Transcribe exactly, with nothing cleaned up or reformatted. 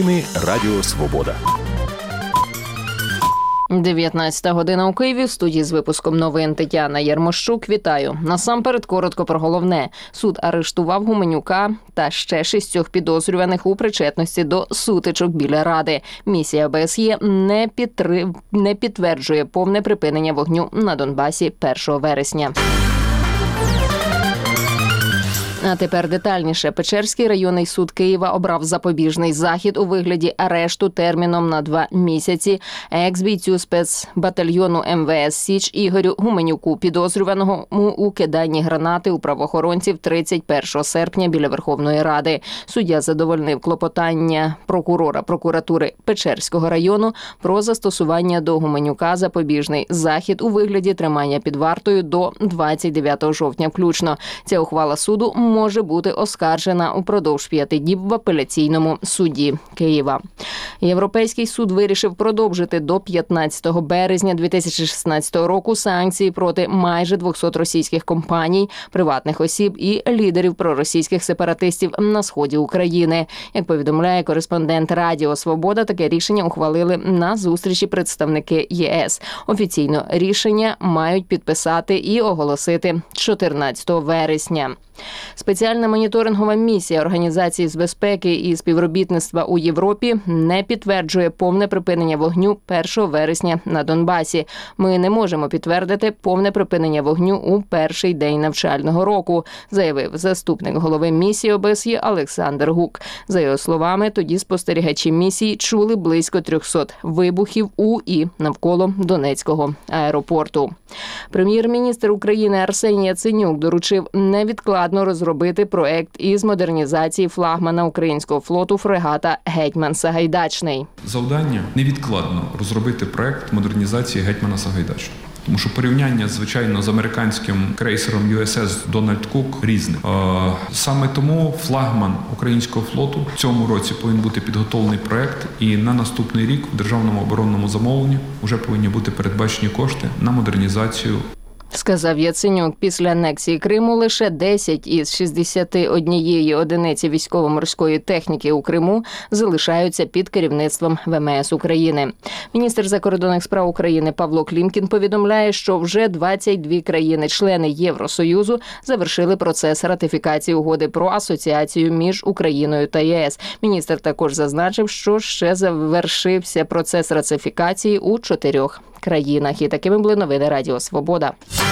Новини Радіо Свобода. дев'ятнадцята година у Києві. В студії з випуском новин Тетяна Єрмощук. Вітаю. Насамперед коротко про головне. Суд арештував Гуменюка та ще шістьох підозрюваних у причетності до сутичок біля Ради. Місія ОБСЄ не, підтри... не підтверджує повне припинення вогню на Донбасі першого вересня. А тепер детальніше. Печерський районний суд Києва обрав запобіжний захід у вигляді арешту терміном на два місяці екс-бійцю спецбатальйону ем ве ес «Січ» Ігорю Гуменюку, підозрюваного у киданні гранати у правоохоронців тридцять першого серпня біля Верховної Ради. Суддя задовольнив клопотання прокурора прокуратури Печерського району про застосування до Гуменюка запобіжний захід у вигляді тримання під вартою до двадцять дев'ятого жовтня включно. Ця ухвала суду може бути оскаржена упродовж п'яти діб в апеляційному суді Києва. Європейський суд вирішив продовжити до п'ятнадцятого березня дві тисячі шістнадцятого року санкції проти майже двохсот російських компаній, приватних осіб і лідерів проросійських сепаратистів на сході України. Як повідомляє кореспондент Радіо Свобода, таке рішення ухвалили на зустрічі представники є ес. Офіційно рішення мають підписати і оголосити чотирнадцятого вересня. Спеціальна моніторингова місія Організації з безпеки і співробітництва у Європі не підтверджує повне припинення вогню першого вересня на Донбасі. Ми не можемо підтвердити повне припинення вогню у перший день навчального року, заявив заступник голови місії о бе ес є Олександр Гук. За його словами, тоді спостерігачі місії чули близько трьохсот вибухів у і навколо Донецького аеропорту. Прем'єр-міністр України Арсеній Яценюк доручив невідкладно розробити проект із модернізації флагмана українського флоту фрегата «Гетьман Сагайдачний». Завдання – невідкладно розробити проект модернізації «Гетьмана Сагайдачного». Тому що порівняння, звичайно, з американським крейсером ю ес ес «Дональд Кук» різне. Саме тому флагман українського флоту в цьому році повинен бути підготовлений проект, і на наступний рік в державному оборонному замовленні вже повинні бути передбачені кошти на модернізацію. Сказав Яценюк, після анексії Криму лише десять із шістдесяти однієї одиниці військово-морської техніки у Криму залишаються під керівництвом ве ем ес України. Міністр закордонних справ України Павло Клімкін повідомляє, що вже двадцять дві країни-члени Євросоюзу завершили процес ратифікації угоди про асоціацію між Україною та є ес. Міністр також зазначив, що ще завершився процес ратифікації у чотирьох країнах. І такими були новини Радіо Свобода.